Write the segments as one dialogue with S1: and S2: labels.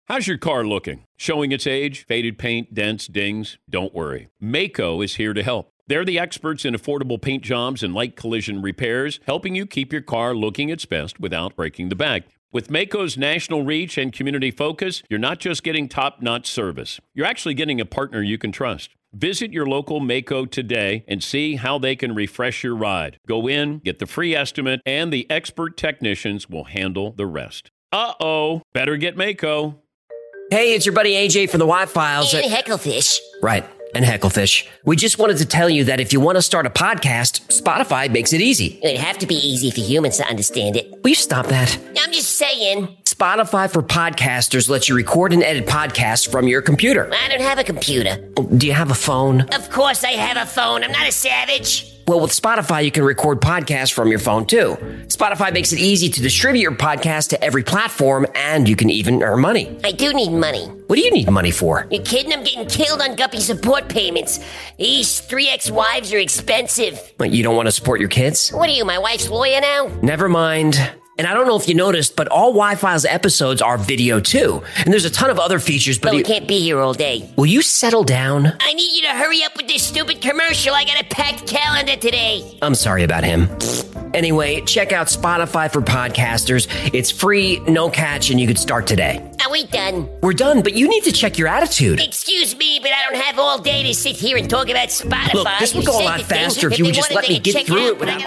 S1: How's your car looking? Showing its age, faded paint, dents, dings? Don't worry. Maaco is here to help. They're the experts in affordable paint jobs and light collision repairs, helping you keep your car looking its best without breaking the bank. With Maaco's national reach and community focus, you're not just getting top-notch service. You're actually getting a partner you can trust. Visit your local Maaco today and see how they can refresh your ride. Go in, get the free estimate, and the expert technicians will handle the rest. Better get Maaco.
S2: Hey, it's your buddy AJ from the Y-Files.
S3: And Hecklefish.
S2: Right, and Hecklefish. We just wanted to tell you that if you want to start a podcast, Spotify makes it easy.
S3: It'd have to be easy for humans to understand it.
S2: Will you stop that?
S3: I'm just saying.
S2: Spotify for podcasters lets you record and edit podcasts from your computer.
S3: I don't have a computer.
S2: Do you have a phone?
S3: Of course I have a phone. I'm not a savage.
S2: Well, with Spotify, you can record podcasts from your phone, too. Spotify makes it easy to distribute your podcast to every platform, and you can even earn money.
S3: I do need money.
S2: What do you need money for?
S3: You kidding? I'm getting killed on Guppy support payments. These 3 ex-wives are expensive.
S2: What, you don't want to support your kids?
S3: What are you, my wife's lawyer now?
S2: Never mind. And I don't know if you noticed, but all Y-Files episodes are video, too. And there's a ton of other features, but
S3: we can't be here all day.
S2: Will you settle down?
S3: I need you to hurry up with this stupid commercial. I got a packed calendar today.
S2: I'm sorry about him. Anyway, check out Spotify for podcasters. It's free, no catch, and you can start today.
S3: Are we done?
S2: We're done, but you need to check your attitude.
S3: Excuse me, but I don't have all day to sit here and talk about Spotify.
S2: Look, this would go a lot faster if you would just let me get through it without...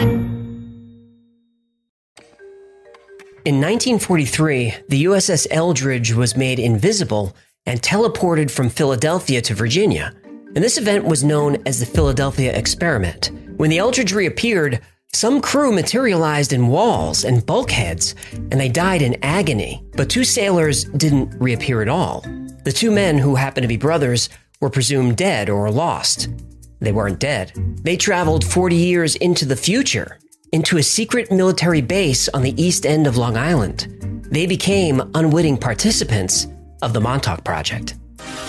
S2: In 1943, the USS Eldridge was made invisible and teleported from Philadelphia to Virginia. And this event was known as the Philadelphia Experiment. When the Eldridge reappeared, some crew materialized in walls and bulkheads, and they died in agony. But 2 sailors didn't reappear at all. The 2 men, who happened to be brothers, were presumed dead or lost. They weren't dead. They traveled 40 years into the future, into a secret military base on the east end of Long Island. They became unwitting participants of the Montauk Project.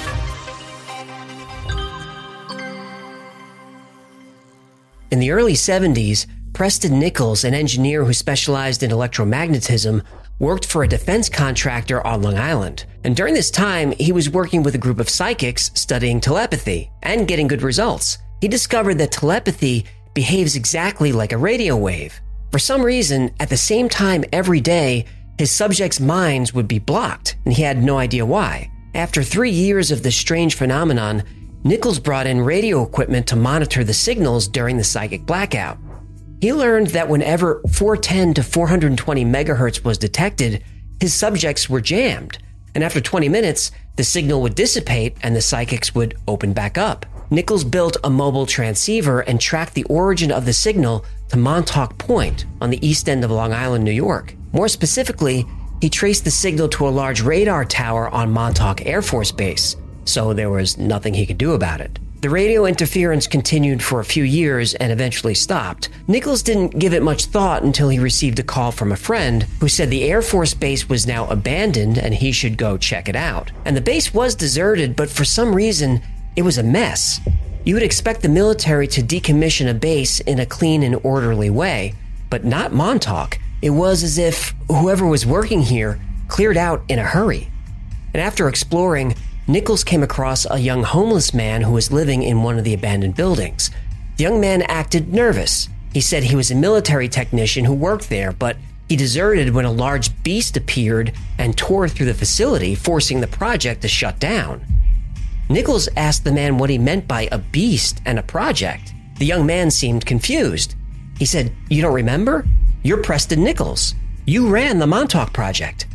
S2: In the early 70s, Preston Nichols, an engineer who specialized in electromagnetism, worked for a defense contractor on Long Island. And during this time, he was working with a group of psychics studying telepathy and getting good results. He discovered that telepathy behaves exactly like a radio wave. For some reason, at the same time every day, his subjects' minds would be blocked, and he had no idea why. After 3 years of this strange phenomenon, Nichols brought in radio equipment to monitor the signals during the psychic blackout. He learned that whenever 410 to 420 megahertz was detected, his subjects were jammed, and after 20 minutes, the signal would dissipate and the psychics would open back up. Nichols built a mobile transceiver and tracked the origin of the signal to Montauk Point on the east end of Long Island, New York. More specifically, he traced the signal to a large radar tower on Montauk Air Force Base, so there was nothing he could do about it. The radio interference continued for a few years and eventually stopped. Nichols didn't give it much thought until he received a call from a friend who said the Air Force Base was now abandoned and he should go check it out. And the base was deserted, but for some reason, it was a mess. You would expect the military to decommission a base in a clean and orderly way, but not Montauk. It was as if whoever was working here cleared out in a hurry. And after exploring, Nichols came across a young homeless man who was living in one of the abandoned buildings. The young man acted nervous. He said he was a military technician who worked there, but he deserted when a large beast appeared and tore through the facility, forcing the project to shut down. Nichols asked the man what he meant by a beast and a project. The young man seemed confused. He said, "You don't remember? You're Preston Nichols. You ran the Montauk Project."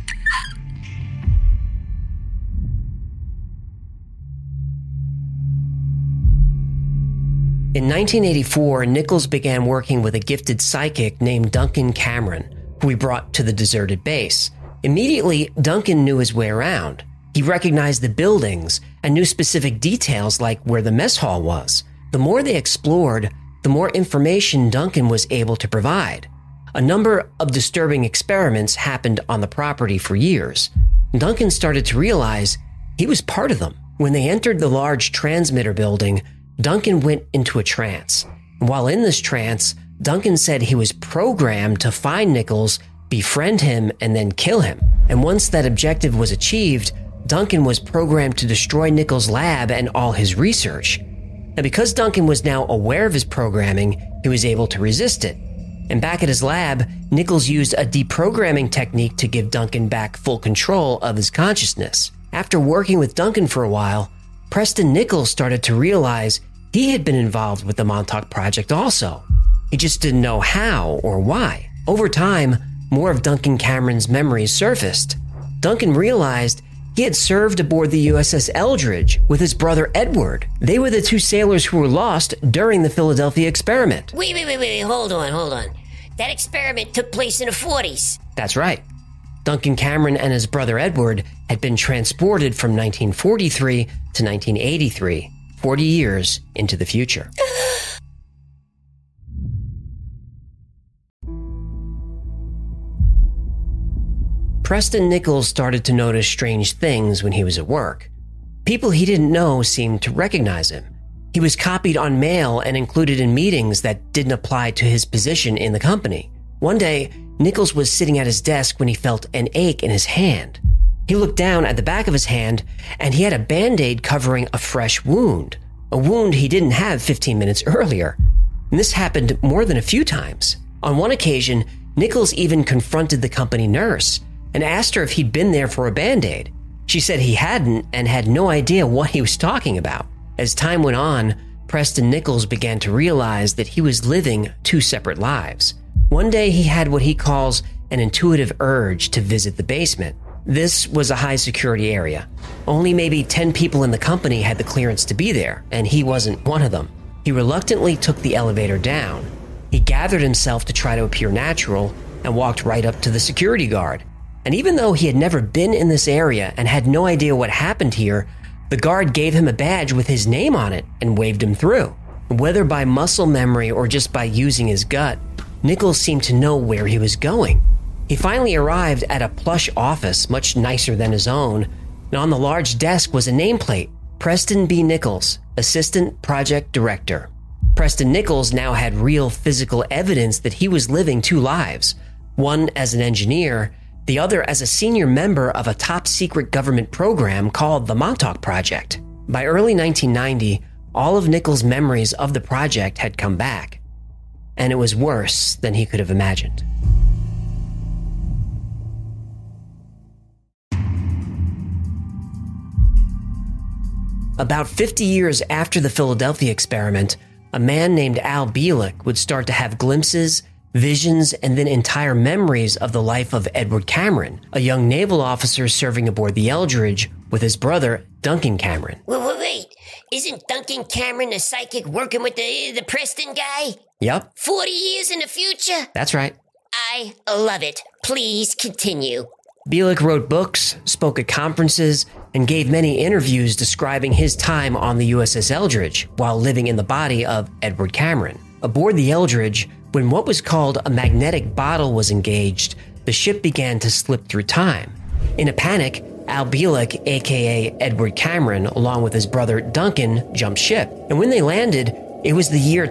S2: In 1984, Nichols began working with a gifted psychic named Duncan Cameron, who he brought to the deserted base. Immediately, Duncan knew his way around. He recognized the buildings and knew specific details like where the mess hall was. The more they explored, the more information Duncan was able to provide. A number of disturbing experiments happened on the property for years. Duncan started to realize he was part of them. When they entered the large transmitter building, Duncan went into a trance. And while in this trance, Duncan said he was programmed to find Nichols, befriend him, and then kill him. And once that objective was achieved, Duncan was programmed to destroy Nichols' lab and all his research. Now, because Duncan was now aware of his programming, he was able to resist it. And back at his lab, Nichols used a deprogramming technique to give Duncan back full control of his consciousness. After working with Duncan for a while, Preston Nichols started to realize he had been involved with the Montauk Project also. He just didn't know how or why. Over time, more of Duncan Cameron's memories surfaced. Duncan realized he had served aboard the USS Eldridge with his brother Edward. They were the two sailors who were lost during the Philadelphia experiment.
S3: Wait, hold on. That experiment took place in the 40s.
S2: That's right. Duncan Cameron and his brother Edward had been transported from 1943 to 1983, 40 years into the future. Preston Nichols started to notice strange things when he was at work. People he didn't know seemed to recognize him. He was copied on mail and included in meetings that didn't apply to his position in the company. One day, Nichols was sitting at his desk when he felt an ache in his hand. He looked down at the back of his hand, and he had a Band-Aid covering a fresh wound, a wound he didn't have 15 minutes earlier. And this happened more than a few times. On one occasion, Nichols even confronted the company nurse and asked her if he'd been there for a Band-Aid. She said he hadn't and had no idea what he was talking about. As time went on, Preston Nichols began to realize that he was living two separate lives. One day he had what he calls an intuitive urge to visit the basement. This was a high security area. Only maybe 10 people in the company had the clearance to be there, and he wasn't one of them. He reluctantly took the elevator down. He gathered himself to try to appear natural and walked right up to the security guard. And even though he had never been in this area and had no idea what happened here, the guard gave him a badge with his name on it and waved him through. Whether by muscle memory or just by using his gut, Nichols seemed to know where he was going. He finally arrived at a plush office, much nicer than his own, and on the large desk was a nameplate, Preston B. Nichols, Assistant Project Director. Preston Nichols now had real physical evidence that he was living two lives, one as an engineer, the other as a senior member of a top-secret government program called the Montauk Project. By early 1990, all of Nichols' memories of the project had come back, and it was worse than he could have imagined. About 50 years after the Philadelphia experiment, a man named Al Bielek would start to have glimpses, visions, and then entire memories of the life of Edward Cameron, a young naval officer serving aboard the Eldridge with his brother, Duncan Cameron.
S3: Wait. Isn't Duncan Cameron a psychic working with the Preston guy?
S2: Yep.
S3: 40 years in the future?
S2: That's right.
S3: I love it. Please continue.
S2: Bielek wrote books, spoke at conferences, and gave many interviews describing his time on the USS Eldridge while living in the body of Edward Cameron. Aboard the Eldridge, when what was called a magnetic bottle was engaged, the ship began to slip through time. In a panic, Al Bielek, aka Edward Cameron, along with his brother Duncan, jumped ship. And when they landed, it was the year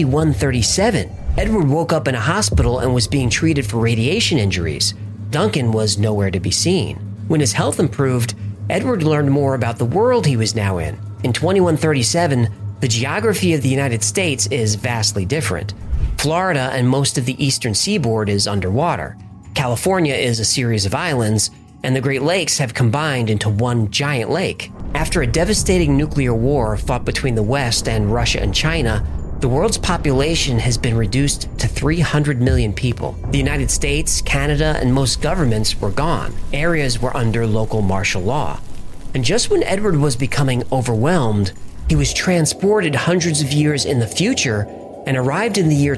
S2: 2137. Edward woke up in a hospital and was being treated for radiation injuries. Duncan was nowhere to be seen. When his health improved, Edward learned more about the world he was now in. In 2137, the geography of the United States is vastly different. Florida and most of the eastern seaboard is underwater. California is a series of islands, and the Great Lakes have combined into one giant lake. After a devastating nuclear war fought between the West and Russia and China, the world's population has been reduced to 300 million people. The United States, Canada, and most governments were gone. Areas were under local martial law. And just when Edward was becoming overwhelmed, he was transported hundreds of years in the future and arrived in the year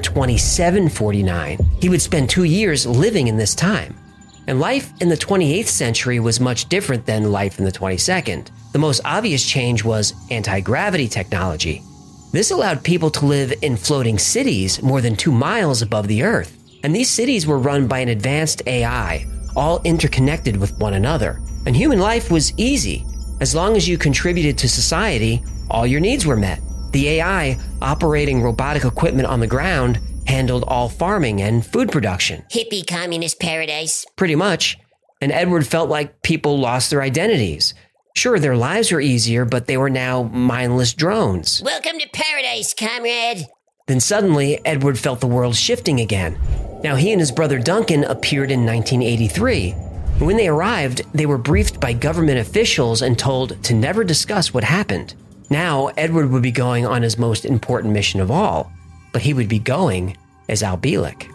S2: 2749. He would spend 2 years living in this time. And life in the 28th century was much different than life in the 22nd. The most obvious change was anti-gravity technology. This allowed people to live in floating cities more than 2 miles above the Earth. And these cities were run by an advanced AI, all interconnected with one another. And human life was easy. As long as you contributed to society, all your needs were met. The AI, operating robotic equipment on the ground, handled all farming and food production.
S3: Hippie communist paradise.
S2: Pretty much. And Edward felt like people lost their identities. Sure, their lives were easier, but they were now mindless drones.
S3: Welcome to paradise, comrade.
S2: Then suddenly, Edward felt the world shifting again. Now, he and his brother Duncan appeared in 1983. When they arrived, they were briefed by government officials and told to never discuss what happened. Now, Edward would be going on his most important mission of all, but he would be going as Al Bielek.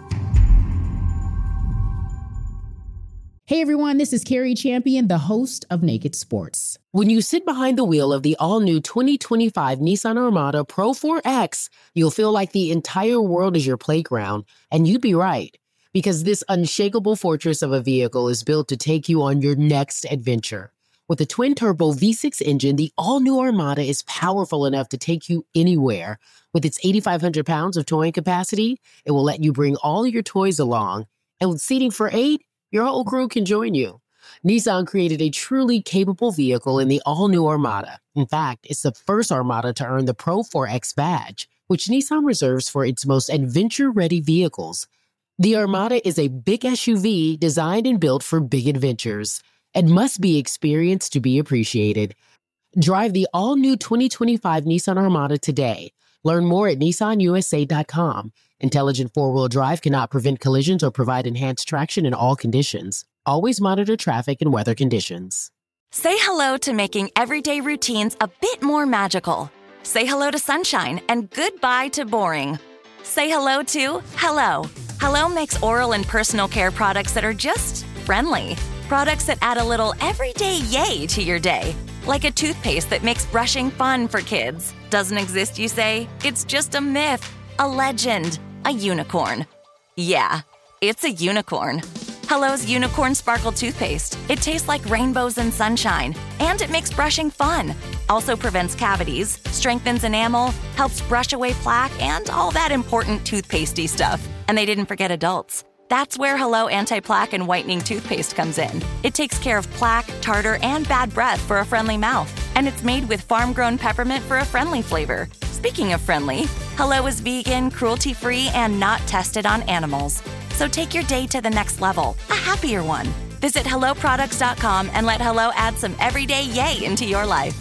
S4: Hey everyone, this is Carrie Champion, the host of Naked Sports. When you sit behind the wheel of the all-new 2025 Nissan Armada Pro 4X, you'll feel like the entire world is your playground, and you'd be right, because this unshakable fortress of a vehicle is built to take you on your next adventure. With a twin-turbo V6 engine, the all-new Armada is powerful enough to take you anywhere. With its 8,500 pounds of towing capacity, it will let you bring all your toys along, and with seating for 8, your whole crew can join you. Nissan created a truly capable vehicle in the all-new Armada. In fact, it's the first Armada to earn the Pro 4X badge, which Nissan reserves for its most adventure-ready vehicles. The Armada is a big SUV designed and built for big adventures and must be experienced to be appreciated. Drive the all-new 2025 Nissan Armada today. Learn more at nissanusa.com. Intelligent four-wheel drive cannot prevent collisions or provide enhanced traction in all conditions. Always monitor traffic and weather conditions.
S5: Say hello to making everyday routines a bit more magical. Say hello to sunshine and goodbye to boring. Say hello to Hello. Hello makes oral and personal care products that are just friendly. Products that add a little everyday yay to your day. Like a toothpaste that makes brushing fun for kids. Doesn't exist, you say? It's just a myth, a legend, a unicorn. Yeah, it's a unicorn. Hello's Unicorn Sparkle Toothpaste. It tastes like rainbows and sunshine, and it makes brushing fun. Also prevents cavities, strengthens enamel, helps brush away plaque, and all that important toothpastey stuff. And they didn't forget adults. That's where Hello Anti-Plaque and Whitening Toothpaste comes in. It takes care of plaque, tartar, and bad breath for a friendly mouth. And it's made with farm-grown peppermint for a friendly flavor. Speaking of friendly, Hello is vegan, cruelty-free, and not tested on animals. So take your day to the next level, a happier one. Visit HelloProducts.com and let Hello add some everyday yay into your life.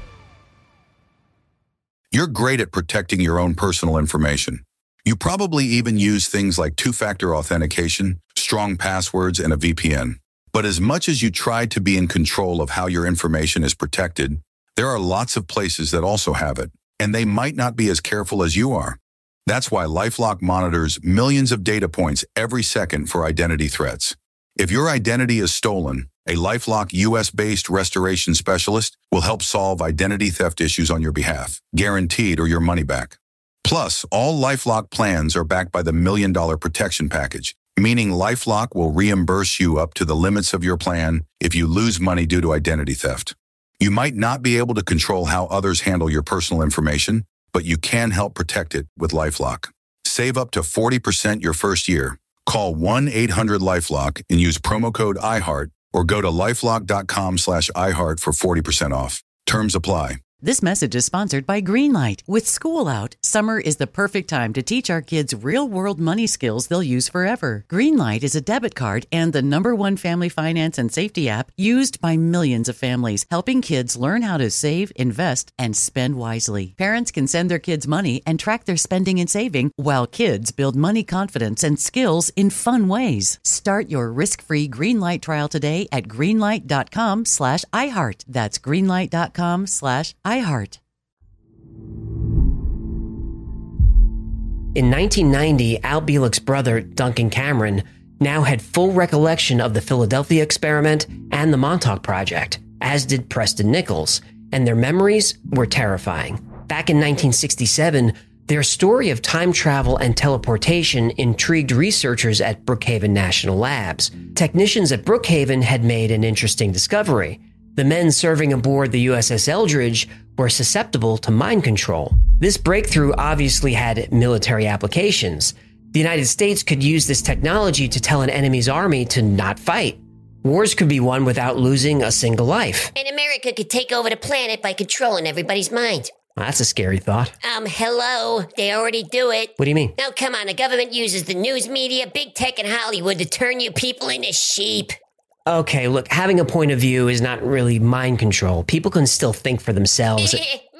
S6: You're great at protecting your own personal information. You probably even use things like two-factor authentication, strong passwords, and a VPN. But as much as you try to be in control of how your information is protected, there are lots of places that also have it, and they might not be as careful as you are. That's why LifeLock monitors millions of data points every second for identity threats. If your identity is stolen, a LifeLock US-based restoration specialist will help solve identity theft issues on your behalf, guaranteed or your money back. Plus, all LifeLock plans are backed by the $1 Million Protection Package, meaning LifeLock will reimburse you up to the limits of your plan if you lose money due to identity theft. You might not be able to control how others handle your personal information, but you can help protect it with LifeLock. Save up to 40% your first year. Call 1-800-LifeLock and use promo code iHeart or go to lifelock.com/iHeart for 40% off. Terms apply.
S7: This message is sponsored by Greenlight. With school out, summer is the perfect time to teach our kids real-world money skills they'll use forever. Greenlight is a debit card and the #1 family finance and safety app used by millions of families, helping kids learn how to save, invest, and spend wisely. Parents can send their kids money and track their spending and saving, while kids build money confidence and skills in fun ways. Start your risk-free Greenlight trial today at greenlight.com/iHeart. That's greenlight.com/iHeart.
S2: In 1990, Al Bielek's brother, Duncan Cameron, now had full recollection of the Philadelphia experiment and the Montauk Project, as did Preston Nichols, and their memories were terrifying. Back in 1967, their story of time travel and teleportation intrigued researchers at Brookhaven National Labs. Technicians at Brookhaven had made an interesting discovery. The men serving aboard the USS Eldridge were susceptible to mind control. This breakthrough obviously had military applications. The United States could use this technology to tell an enemy's army to not fight. Wars could be won without losing a single life.
S3: And America could take over the planet by controlling everybody's mind.
S2: Well, that's a scary thought.
S3: Hello. They already do it.
S2: What do you mean?
S3: Now, come on. The government uses the news media, big tech, and Hollywood to turn you people into sheep.
S2: Okay, look, having a point of view is not really mind control. People can still think for themselves.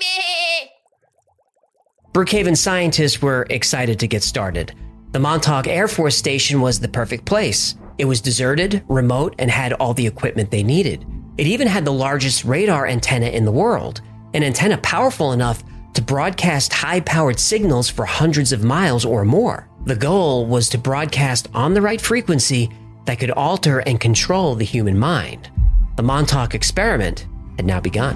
S2: Brookhaven scientists were excited to get started. The Montauk Air Force Station was the perfect place. It was deserted, remote, and had all the equipment they needed. It even had the largest radar antenna in the world, an antenna powerful enough to broadcast high-powered signals for hundreds of miles or more. The goal was to broadcast on the right frequency that could alter and control the human mind. The Montauk experiment had now begun.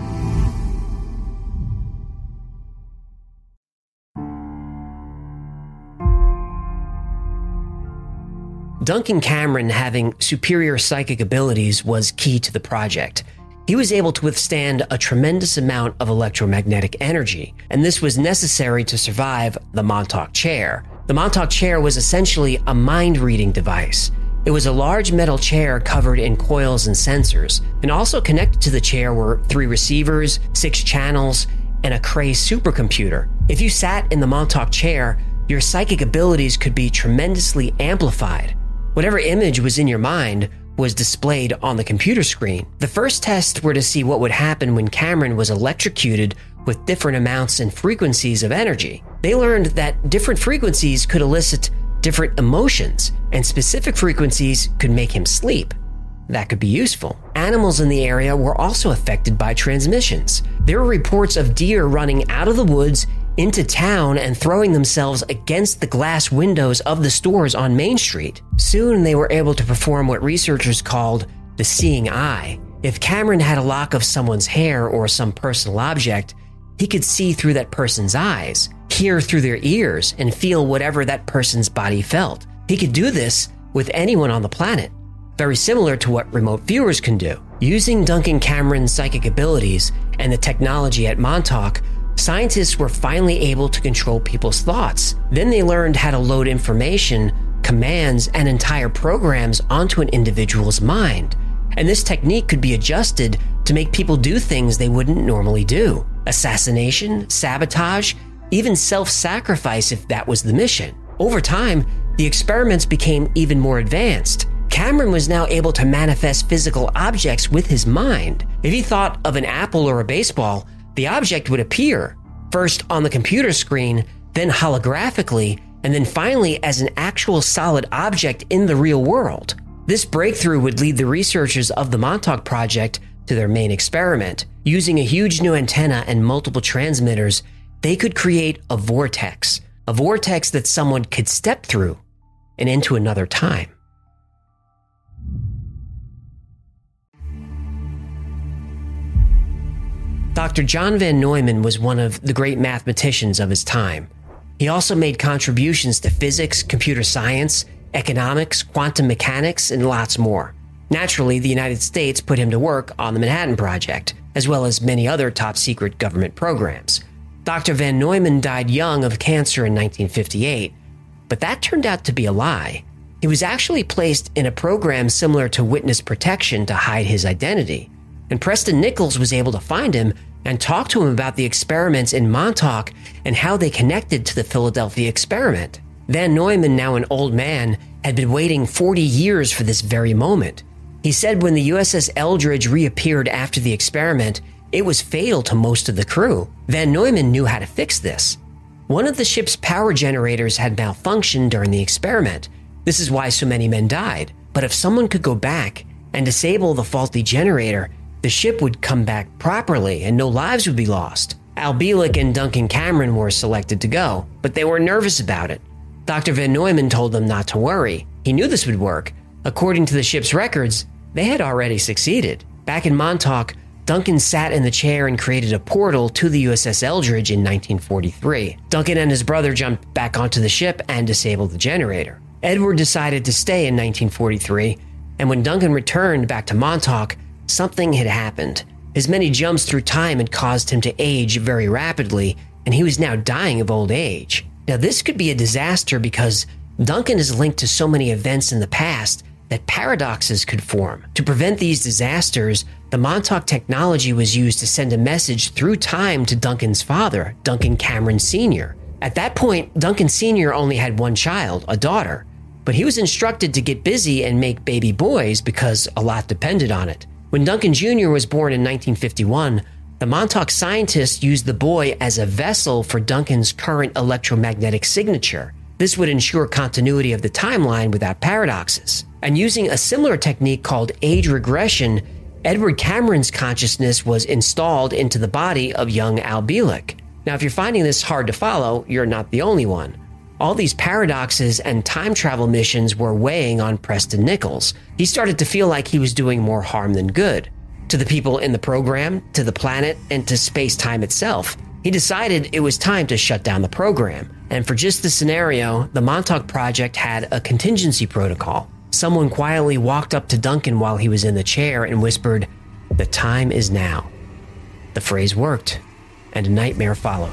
S2: Duncan Cameron having superior psychic abilities was key to the project. He was able to withstand a tremendous amount of electromagnetic energy, and this was necessary to survive the Montauk chair. The Montauk chair was essentially a mind-reading device. It was a large metal chair covered in coils and sensors, and also connected to the chair were 3 receivers, 6 channels, and a Cray supercomputer. If you sat in the Montauk chair, your psychic abilities could be tremendously amplified. Whatever image was in your mind was displayed on the computer screen. The first tests were to see what would happen when Cameron was electrocuted with different amounts and frequencies of energy. They learned that different frequencies could elicit different emotions, and specific frequencies could make him sleep. That could be useful. Animals in the area were also affected by transmissions. There were reports of deer running out of the woods into town and throwing themselves against the glass windows of the stores on Main Street. Soon they were able to perform what researchers called the seeing eye. If Cameron had a lock of someone's hair or some personal object, he could see through that person's eyes, hear through their ears, and feel whatever that person's body felt. He could do this with anyone on the planet, very similar to what remote viewers can do. Using Duncan Cameron's psychic abilities and the technology at Montauk, scientists were finally able to control people's thoughts. Then they learned how to load information, commands, and entire programs onto an individual's mind. And this technique could be adjusted to make people do things they wouldn't normally do. Assassination, sabotage, even self-sacrifice if that was the mission. Over time, the experiments became even more advanced. Cameron was now able to manifest physical objects with his mind. If he thought of an apple or a baseball, the object would appear, first on the computer screen, then holographically, and then finally as an actual solid object in the real world. This breakthrough would lead the researchers of the Montauk Project to their main experiment. Using a huge new antenna and multiple transmitters, they could create a vortex that someone could step through and into another time. Dr. John Van Neumann was one of the great mathematicians of his time. He also made contributions to physics, computer science, economics, quantum mechanics, and lots more. Naturally, the United States put him to work on the Manhattan Project, as well as many other top-secret government programs. Dr. Van Neumann died young of cancer in 1958, but that turned out to be a lie. He was actually placed in a program similar to witness protection to hide his identity, and Preston Nichols was able to find him and talk to him about the experiments in Montauk and how they connected to the Philadelphia experiment. Van Neumann, now an old man, had been waiting 40 years for this very moment. He said when the USS Eldridge reappeared after the experiment, it was fatal to most of the crew. Van Neumann knew how to fix this. One of the ship's power generators had malfunctioned during the experiment. This is why so many men died. But if someone could go back and disable the faulty generator, the ship would come back properly and no lives would be lost. Al Bielek and Duncan Cameron were selected to go, but they were nervous about it. Dr. Van Neumann told them not to worry. He knew this would work. According to the ship's records, they had already succeeded. Back in Montauk, Duncan sat in the chair and created a portal to the USS Eldridge in 1943. Duncan and his brother jumped back onto the ship and disabled the generator. Edward decided to stay in 1943, and when Duncan returned back to Montauk, something had happened. His many jumps through time had caused him to age very rapidly, and he was now dying of old age. Now, this could be a disaster because Duncan is linked to so many events in the past that paradoxes could form. To prevent these disasters, the Montauk technology was used to send a message through time to Duncan's father, Duncan Cameron Sr. At that point, Duncan Sr. only had one child, a daughter. but he was instructed to get busy and make baby boys because a lot depended on it. When Duncan Jr. was born in 1951, the Montauk scientists used the boy as a vessel for Duncan's current electromagnetic signature. This would ensure continuity of the timeline without paradoxes. And using a similar technique called age regression, Edward Cameron's consciousness was installed into the body of young Al Bielek. Now, if you're finding this hard to follow, you're not the only one. All these paradoxes and time travel missions were weighing on Preston Nichols. He started to feel like he was doing more harm than good. To the people in the program, to the planet, and to space-time itself. He decided it was time to shut down the program. And for just this scenario, the Montauk Project had a contingency protocol. Someone quietly walked up to Duncan while he was in the chair and whispered, "The time is now." The phrase worked, and a nightmare followed.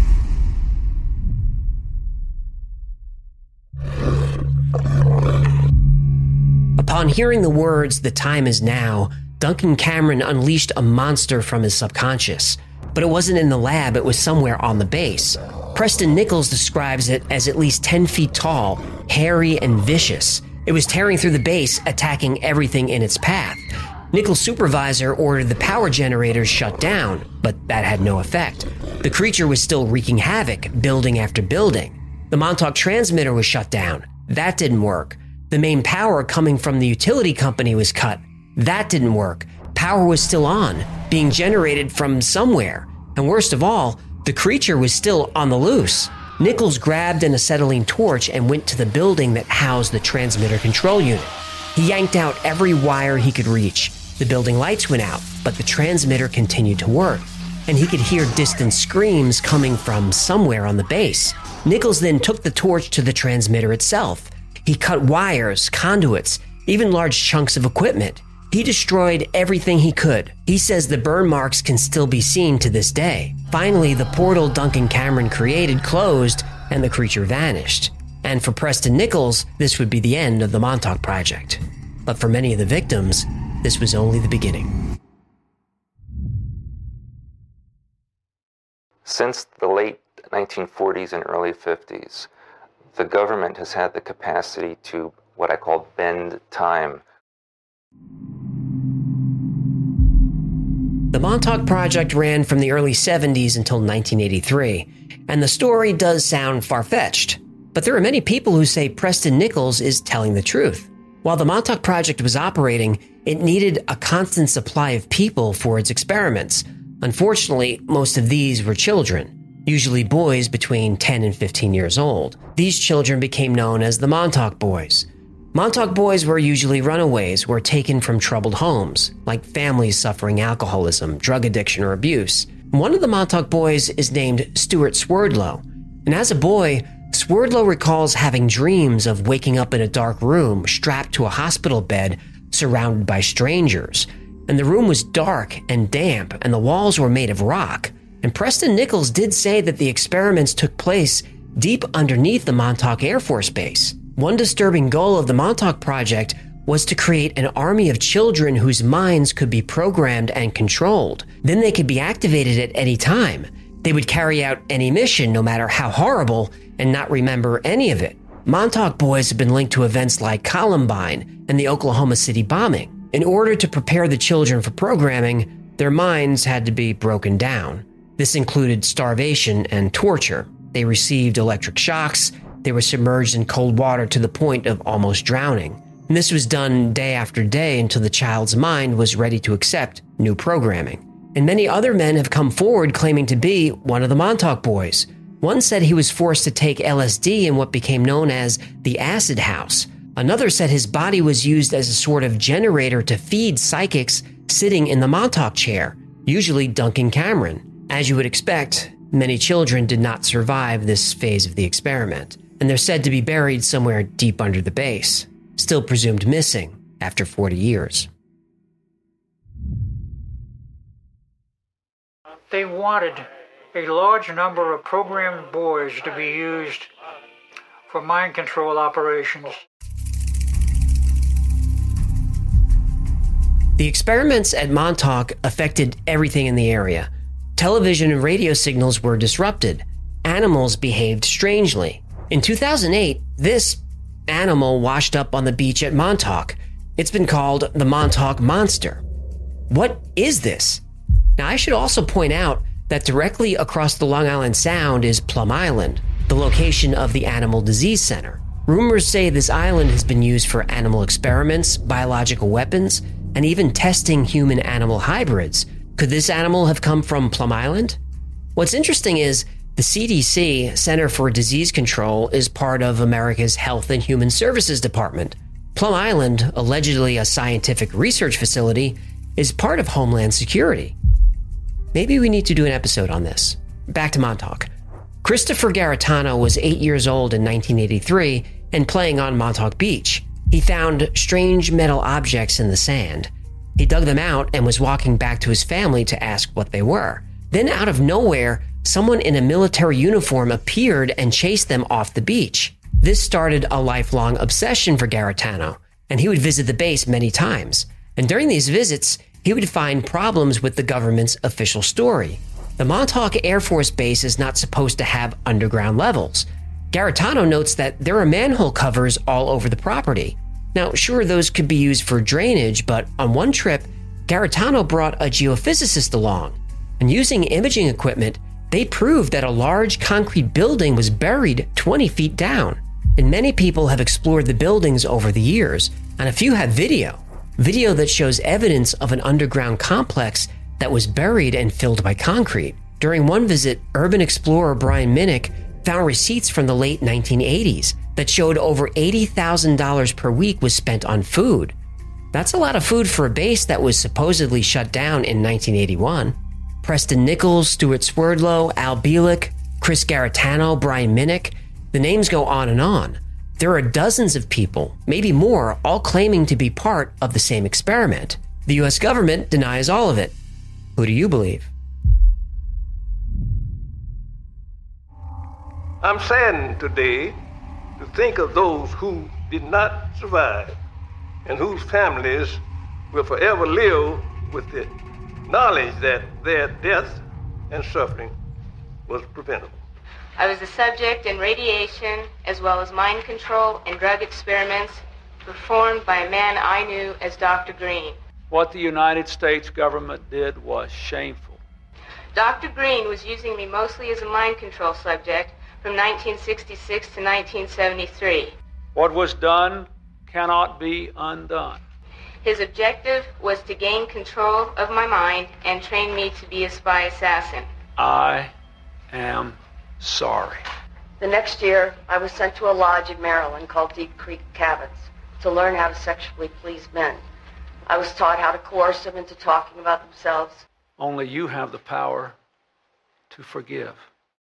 S2: Upon hearing the words, "The time is now," Duncan Cameron unleashed a monster from his subconscious. But it wasn't in the lab, it was somewhere on the base. Preston Nichols describes it as at least 10 feet tall, hairy, and vicious. It was tearing through the base, attacking everything in its path. Nichols' supervisor ordered the power generators shut down, but that had no effect. The creature was still wreaking havoc, building after building. The Montauk transmitter was shut down. That didn't work. The main power coming from the utility company was cut. That didn't work. Power was still on, being generated from somewhere. And worst of all, the creature was still on the loose. Nichols grabbed an acetylene torch and went to the building that housed the transmitter control unit. He yanked out every wire he could reach. The building lights went out, but the transmitter continued to work, and he could hear distant screams coming from somewhere on the base. Nichols then took the torch to the transmitter itself. He cut wires, conduits, even large chunks of equipment. He destroyed everything he could. He says the burn marks can still be seen to this day. Finally, the portal Duncan Cameron created closed and the creature vanished. And for Preston Nichols, this would be the end of the Montauk Project. But for many of the victims, this was only the beginning.
S8: Since the late 1940s and early 50s, the government has had the capacity to what I call bend time.
S2: The Montauk Project ran from the early 70s until 1983, and the story does sound far-fetched. But there are many people who say Preston Nichols is telling the truth. While the Montauk Project was operating, it needed a constant supply of people for its experiments. Unfortunately, most of these were children, usually boys between 10 and 15 years old. These children became known as the Montauk Boys. Montauk Boys were usually runaways who were taken from troubled homes, like families suffering alcoholism, drug addiction, or abuse. One of the Montauk Boys is named Stuart Swerdlow, and as a boy, Swerdlow recalls having dreams of waking up in a dark room strapped to a hospital bed surrounded by strangers. And the room was dark and damp, and the walls were made of rock. And Preston Nichols did say that the experiments took place deep underneath the Montauk Air Force Base. One disturbing goal of the Montauk Project was to create an army of children whose minds could be programmed and controlled. Then they could be activated at any time. They would carry out any mission, no matter how horrible, and not remember any of it. Montauk Boys have been linked to events like Columbine and the Oklahoma City bombing. In order to prepare the children for programming, their minds had to be broken down. This included starvation and torture. They received electric shocks. They were submerged in cold water to the point of almost drowning. And this was done day after day until the child's mind was ready to accept new programming. And many other men have come forward claiming to be one of the Montauk Boys. One said he was forced to take LSD in what became known as the acid house. Another said his body was used as a sort of generator to feed psychics sitting in the Montauk chair, usually Duncan Cameron. As you would expect, many children did not survive this phase of the experiment, and they're said to be buried somewhere deep under the base, still presumed missing after 40 years.
S9: They wanted a large number of programmed boys to be used for mind control operations.
S2: The experiments at Montauk affected everything in the area. Television and radio signals were disrupted. Animals behaved strangely. In 2008, this animal washed up on the beach at Montauk. It's been called the Montauk Monster. What is this? Now, I should also point out that directly across the Long Island Sound is Plum Island, the location of the Animal Disease Center. Rumors say this island has been used for animal experiments, biological weapons, and even testing human-animal hybrids. Could this animal have come from Plum Island? What's interesting is the CDC, Center for Disease Control, is part of America's Health and Human Services Department. Plum Island, allegedly a scientific research facility, is part of Homeland Security. Maybe we need to do an episode on this. Back to Montauk. Christopher Garetano was 8 years old in 1983 and playing on Montauk Beach. He found strange metal objects in the sand. He dug them out and was walking back to his family to ask what they were. Then out of nowhere, someone in a military uniform appeared and chased them off the beach. This started a lifelong obsession for Garetano, and he would visit the base many times. And during these visits, he would find problems with the government's official story. The Montauk Air Force Base is not supposed to have underground levels. Garetano notes that there are manhole covers all over the property. Now, sure, those could be used for drainage, but on one trip, Garetano brought a geophysicist along. And using imaging equipment, they proved that a large concrete building was buried 20 feet down. And many people have explored the buildings over the years, and a few have video that shows evidence of an underground complex that was buried and filled by concrete. During one visit, urban explorer Brian Minnick found receipts from the late 1980s that showed over $80,000 per week was spent on food. That's a lot of food for a base that was supposedly shut down in 1981. Preston Nichols, Stuart Swerdlow, Al Bielek, Chris Garetano, Brian Minnick, the names go on and on. There are dozens of people, maybe more, all claiming to be part of the same experiment. The US government denies all of it. Who do you believe?
S10: I'm saddened today to think of those who did not survive and whose families will forever live with the knowledge that their death and suffering was preventable.
S11: I was the subject in radiation as well as mind control and drug experiments performed by a man I knew as Dr. Green.
S12: What the United States government did was shameful.
S11: Dr. Green was using me mostly as a mind control subject from 1966 to 1973.
S12: What was done cannot be undone.
S11: His objective was to gain control of my mind and train me to be a spy assassin.
S12: I am sorry.
S13: The next year, I was sent to a lodge in Maryland called Deep Creek Cabins to learn how to sexually please men. I was taught how to coerce them into talking about themselves.
S12: Only you have the power to forgive.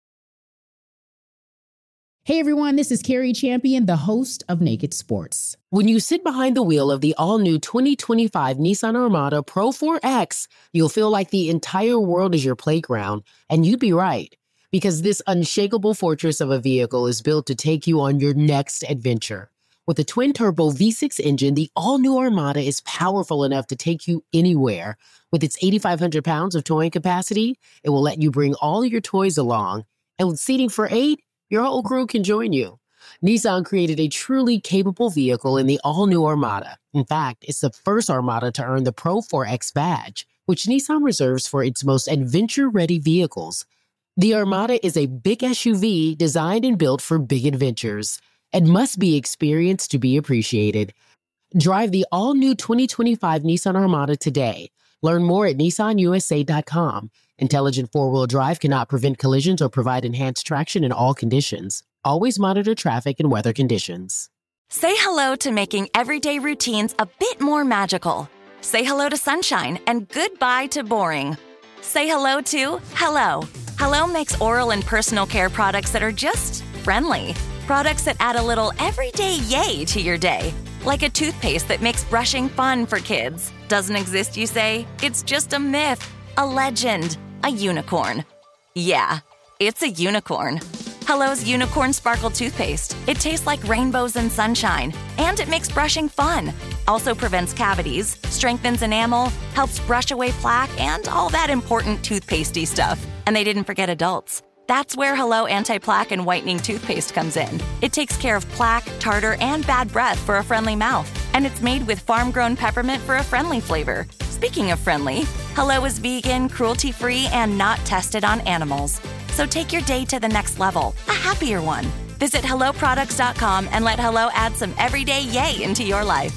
S4: Hey everyone, this is Carrie Champion, the host of Naked Sports. When you sit behind the wheel of the all-new 2025 Nissan Armada Pro 4X, you'll feel like the entire world is your playground, and you'd be right, because this unshakable fortress of a vehicle is built to take you on your next adventure. With a twin-turbo V6 engine, the all-new Armada is powerful enough to take you anywhere. With its 8,500 pounds of towing capacity, it will let you bring all your toys along. And with seating for 8, your whole crew can join you. Nissan created a truly capable vehicle in the all-new Armada. In fact, it's the first Armada to earn the Pro 4X badge, which Nissan reserves for its most adventure-ready vehicles. The Armada is a big SUV designed and built for big adventures and must be experienced to be appreciated. Drive the all-new 2025 Nissan Armada today. Learn more at nissanusa.com. Intelligent four-wheel drive cannot prevent collisions or provide enhanced traction in all conditions. Always monitor traffic and weather conditions.
S5: Say hello to making everyday routines a bit more magical. Say hello to sunshine and goodbye to boring. Say hello to Hello. Hello makes oral and personal care products that are just friendly. Products that add a little everyday yay to your day. Like a toothpaste that makes brushing fun for kids. Doesn't exist, you say? It's just a myth, a legend, a unicorn. Yeah, it's a unicorn. Hello's Unicorn Sparkle Toothpaste. It tastes like rainbows and sunshine, and it makes brushing fun. Also prevents cavities, strengthens enamel, helps brush away plaque, and all that important toothpastey stuff. And they didn't forget adults. That's where Hello Anti-Plaque and Whitening Toothpaste comes in. It takes care of plaque, tartar, and bad breath for a friendly mouth. And it's made with farm-grown peppermint for a friendly flavor. Speaking of friendly, Hello is vegan, cruelty-free, and not tested on animals. So take your day to the next level, a happier one. Visit HelloProducts.com and let Hello add some everyday yay into your life.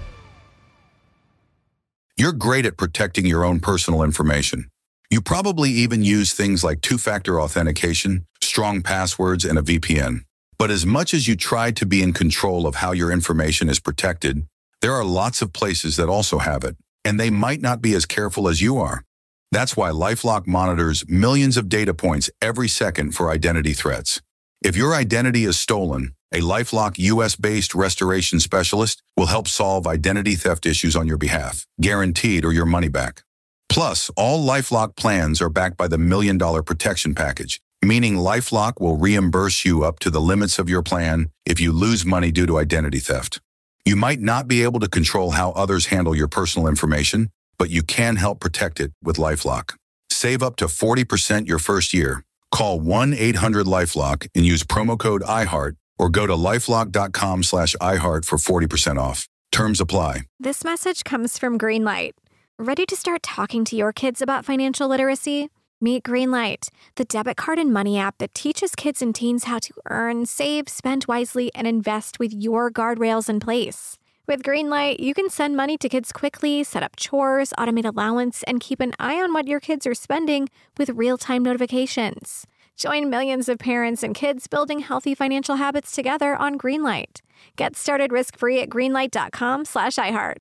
S6: You're great at protecting your own personal information. You probably even use things like two-factor authentication, strong passwords, and a VPN. But as much as you try to be in control of how your information is protected, there are lots of places that also have it, and they might not be as careful as you are. That's why LifeLock monitors millions of data points every second for identity threats. If your identity is stolen, a LifeLock US-based restoration specialist will help solve identity theft issues on your behalf, guaranteed or your money back. Plus, all LifeLock plans are backed by the $1 Million Protection Package, meaning LifeLock will reimburse you up to the limits of your plan if you lose money due to identity theft. You might not be able to control how others handle your personal information, but you can help protect it with LifeLock. Save up to 40% your first year. Call 1-800-LifeLock and use promo code iHeart or go to lifelock.com/iHeart for 40% off. Terms apply.
S14: This message comes from Greenlight. Ready to start talking to your kids about financial literacy? Meet Greenlight, the debit card and money app that teaches kids and teens how to earn, save, spend wisely, and invest with your guardrails in place. With Greenlight, you can send money to kids quickly, set up chores, automate allowance, and keep an eye on what your kids are spending with real-time notifications. Join millions of parents and kids building healthy financial habits together on Greenlight. Get started risk-free at greenlight.com/iHeart.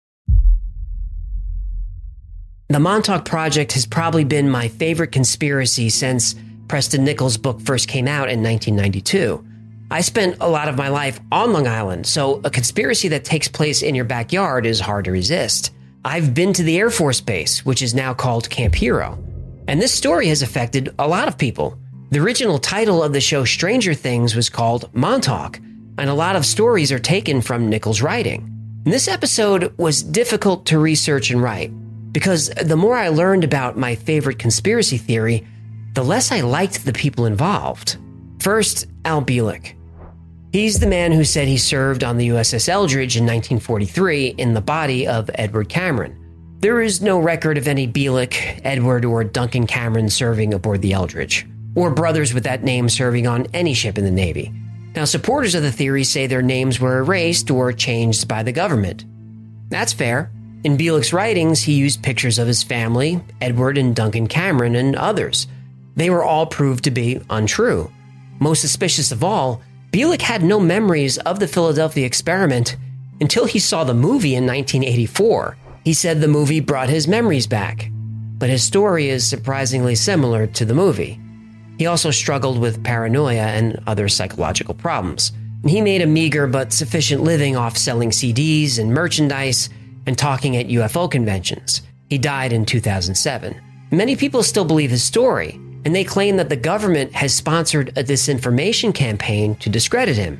S2: The Montauk Project has probably been my favorite conspiracy since Preston Nichols' book first came out in 1992. I spent a lot of my life on Long Island, so a conspiracy that takes place in your backyard is hard to resist. I've been to the Air Force Base, which is now called Camp Hero, and this story has affected a lot of people. The original title of the show Stranger Things was called Montauk, and a lot of stories are taken from Nichols' writing. And this episode was difficult to research and write, because the more I learned about my favorite conspiracy theory, the less I liked the people involved. First, Al Bielek. He's the man who said he served on the USS Eldridge in 1943 in the body of Edward Cameron. There is no record of any Bielek, Edward, or Duncan Cameron serving aboard the Eldridge, or brothers with that name serving on any ship in the Navy. Now, supporters of the theory say their names were erased or changed by the government. That's fair. In Bielek's writings, he used pictures of his family, Edward and Duncan Cameron, and others. They were all proved to be untrue. Most suspicious of all, Bielek had no memories of the Philadelphia experiment until he saw the movie in 1984. He said the movie brought his memories back, but his story is surprisingly similar to the movie. He also struggled with paranoia and other psychological problems, and he made a meager but sufficient living off selling CDs and merchandise and talking at UFO conventions. He died in 2007. Many people still believe his story, and they claim that the government has sponsored a disinformation campaign to discredit him.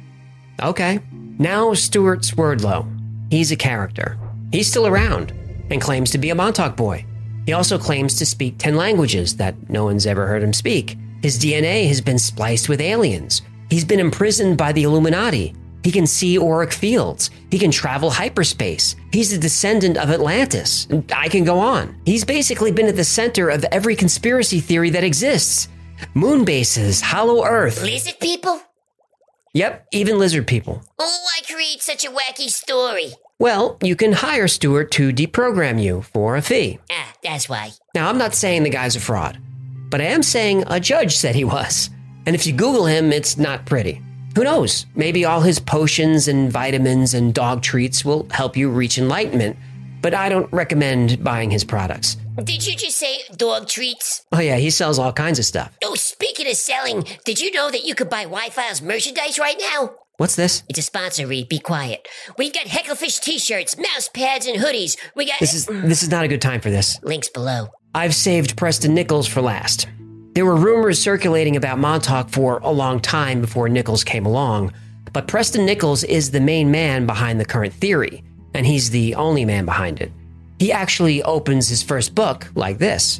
S2: Okay, now Stuart Swerdlow. He's a character. He's still around and claims to be a Montauk boy. He also claims to speak 10 languages that no one's ever heard him speak. His DNA has been spliced with aliens. He's been imprisoned by the Illuminati. He can see auric fields. He can travel hyperspace. He's a descendant of Atlantis. I can go on. He's basically been at the center of every conspiracy theory that exists. Moon bases, hollow Earth.
S3: Lizard people?
S2: Yep, even lizard people.
S3: Oh, I create such a wacky story.
S2: Well, you can hire Stuart to deprogram you for a fee.
S3: Ah, that's why.
S2: Now, I'm not saying the guy's a fraud, but I am saying a judge said he was. And if you Google him, it's not pretty. Who knows? Maybe all his potions and vitamins and dog treats will help you reach enlightenment, but I don't recommend buying his products.
S3: Did you just say dog treats?
S2: Oh yeah, he sells all kinds of stuff.
S3: Oh, speaking of selling, did you know that you could buy Wi-Fi's merchandise right now?
S2: What's this?
S3: It's a sponsor, Reed. Be quiet. We've got Hecklefish t-shirts, mouse pads, and hoodies. We got...
S2: This is not a good time for this.
S3: Links below.
S2: I've saved Preston Nichols for last. There were rumors circulating about Montauk for a long time before Nichols came along, but Preston Nichols is the main man behind the current theory, and he's the only man behind it. He actually opens his first book like this.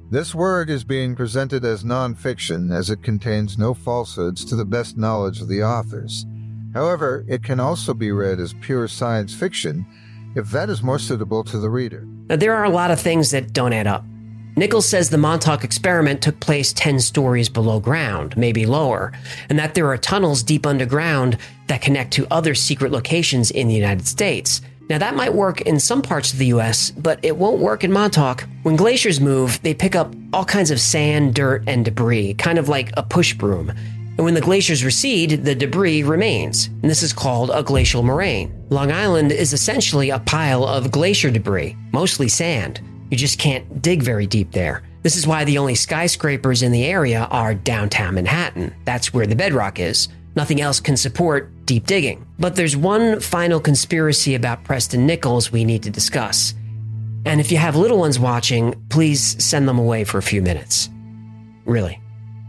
S15: This work is being presented as nonfiction as it contains no falsehoods to the best knowledge of the authors. However, it can also be read as pure science fiction if that is more suitable to the reader.
S2: Now, there are a lot of things that don't add up. Nichols says the Montauk experiment took place 10 stories below ground, maybe lower, and that there are tunnels deep underground that connect to other secret locations in the United States. Now, that might work in some parts of the US, but it won't work in Montauk. When glaciers move, they pick up all kinds of sand, dirt, and debris, kind of like a push broom. And when the glaciers recede, the debris remains, and this is called a glacial moraine. Long Island is essentially a pile of glacier debris, mostly sand. You just can't dig very deep there. This is why the only skyscrapers in the area are downtown Manhattan. That's where the bedrock is. Nothing else can support deep digging. But there's one final conspiracy about Preston Nichols we need to discuss. And if you have little ones watching, please send them away for a few minutes. Really.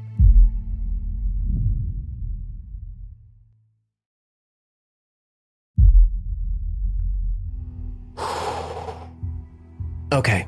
S2: Okay.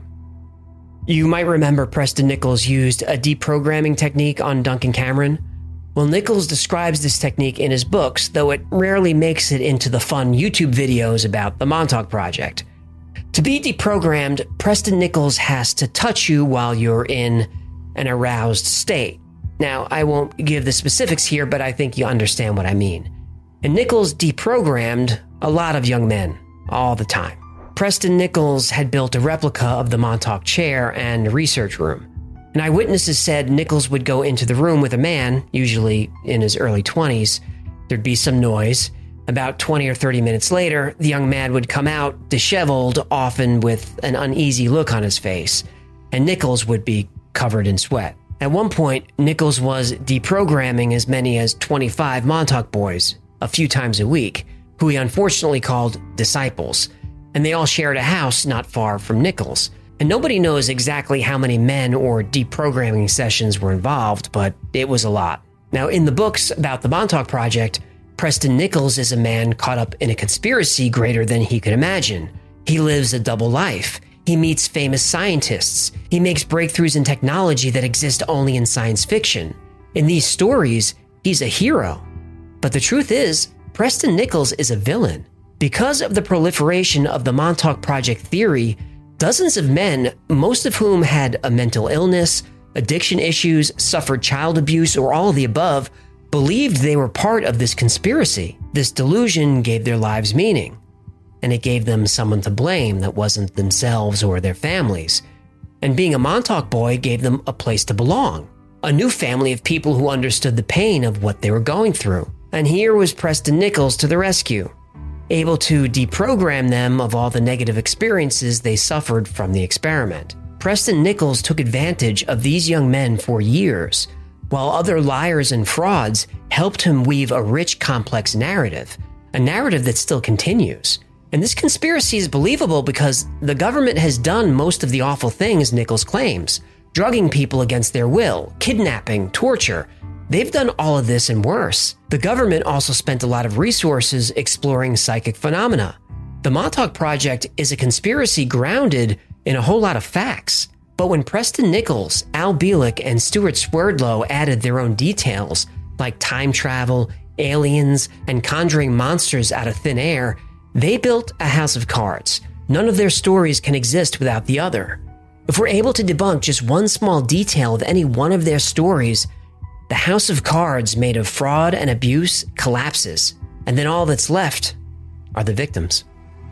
S2: You might remember Preston Nichols used a deprogramming technique on Duncan Cameron. Well, Nichols describes this technique in his books, though it rarely makes it into the fun YouTube videos about the Montauk Project. To be deprogrammed, Preston Nichols has to touch you while you're in an aroused state. Now, I won't give the specifics here, but I think you understand what I mean. And Nichols deprogrammed a lot of young men, all the time. Preston Nichols had built a replica of the Montauk chair and research room. And eyewitnesses said Nichols would go into the room with a man, usually in his early 20s. There'd be some noise. About 20 or 30 minutes later, the young man would come out disheveled, often with an uneasy look on his face, and Nichols would be covered in sweat. At one point, Nichols was deprogramming as many as 25 Montauk boys, a few times a week, who he unfortunately called disciples. And they all shared a house not far from Nichols. And nobody knows exactly how many men or deprogramming sessions were involved, but it was a lot. Now, in the books about the Montauk Project, Preston Nichols is a man caught up in a conspiracy greater than he could imagine. He lives a double life. He meets famous scientists. He makes breakthroughs in technology that exist only in science fiction. In these stories, he's a hero. But the truth is, Preston Nichols is a villain. Because of the proliferation of the Montauk Project theory, dozens of men, most of whom had a mental illness, addiction issues, suffered child abuse, or all of the above, believed they were part of this conspiracy. This delusion gave their lives meaning, and it gave them someone to blame that wasn't themselves or their families. And being a Montauk boy gave them a place to belong, a new family of people who understood the pain of what they were going through. And here was Preston Nichols to the rescue, able to deprogram them of all the negative experiences they suffered from the experiment. Preston Nichols took advantage of these young men for years, while other liars and frauds helped him weave a rich, complex narrative, a narrative that still continues. And this conspiracy is believable because the government has done most of the awful things Nichols claims, drugging people against their will, kidnapping, torture. They've done all of this and worse. The government also spent a lot of resources exploring psychic phenomena. The Montauk Project is a conspiracy grounded in a whole lot of facts. But when Preston Nichols, Al Bielek, and Stuart Swerdlow added their own details, like time travel, aliens, and conjuring monsters out of thin air, they built a house of cards. None of their stories can exist without the other. If we're able to debunk just one small detail of any one of their stories, the house of cards made of fraud and abuse collapses, and then all that's left are the victims.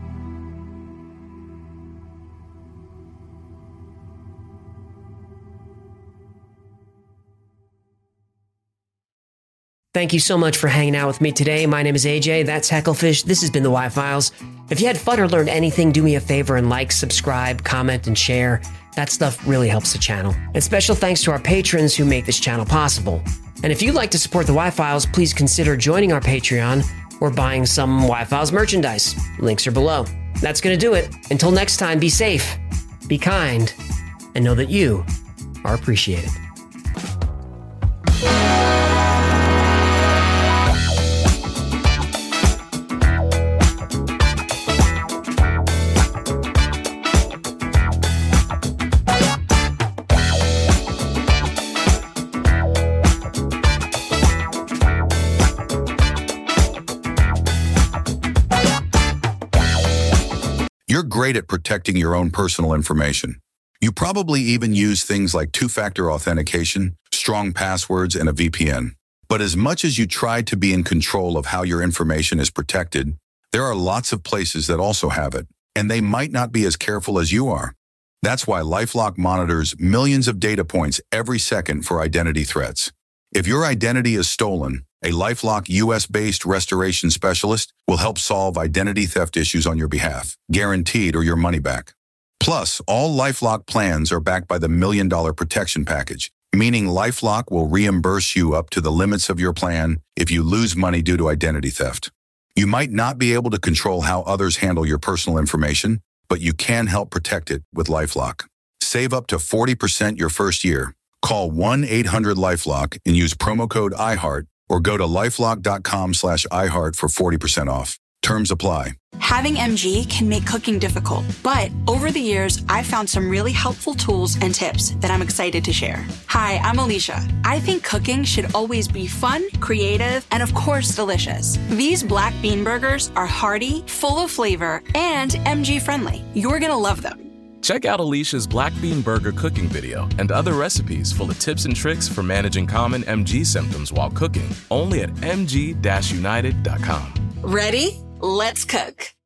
S2: Thank you so much for hanging out with me today. My name is AJ, that's Hecklefish. This has been the Y-Files. If you had fun or learned anything, do me a favor and like, subscribe, comment, and share. That stuff really helps the channel. And special thanks to our patrons who make this channel possible. And if you'd like to support the Y-Files, please consider joining our Patreon or buying some Y-Files merchandise. Links are below. That's going to do it. Until next time, be safe, be kind, and know that you are appreciated.
S6: great at protecting your own personal information. You probably even use things like two-factor authentication, strong passwords, and a VPN. But as much as you try to be in control of how your information is protected, there are lots of places that also have it, and they might not be as careful as you are. That's why LifeLock monitors millions of data points every second for identity threats. If your identity is stolen, a LifeLock US-based restoration specialist will help solve identity theft issues on your behalf, guaranteed or your money back. Plus, all LifeLock plans are backed by the $1 Million Protection Package, meaning LifeLock will reimburse you up to the limits of your plan if you lose money due to identity theft. You might not be able to control how others handle your personal information, but you can help protect it with LifeLock. Save up to 40% your first year. Call 1-800-LifeLock and use promo code iHeart or go to lifelock.com/iHeart for 40% off. Terms apply.
S16: Having MG can make cooking difficult, but over the years, I've found some really helpful tools and tips that I'm excited to share. Hi, I'm Alicia. I think cooking should always be fun, creative, and of course, delicious. These black bean burgers are hearty, full of flavor, and MG friendly. You're gonna love them.
S17: Check out Alicia's Black Bean Burger cooking video and other recipes full of tips and tricks for managing common MG symptoms while cooking, only at mg-united.com.
S16: Ready? Let's cook.